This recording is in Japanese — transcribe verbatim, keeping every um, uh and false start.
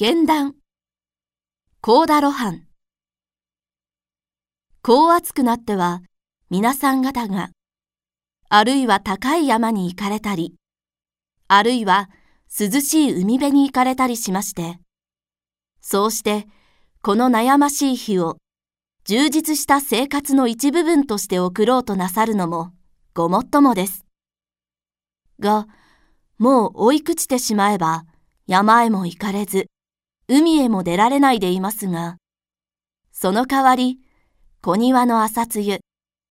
原談幸田露伴。こう暑くなっては皆さん方があるいは高い山に行かれたり、あるいは涼しい海辺に行かれたりしまして、そうしてこの悩ましい日を充実した生活の一部分として送ろうとなさるのもごもっともです。が、もう追い朽ちてしまえば山へも行かれず、海へも出られないでいますが、その代わり小庭の朝露、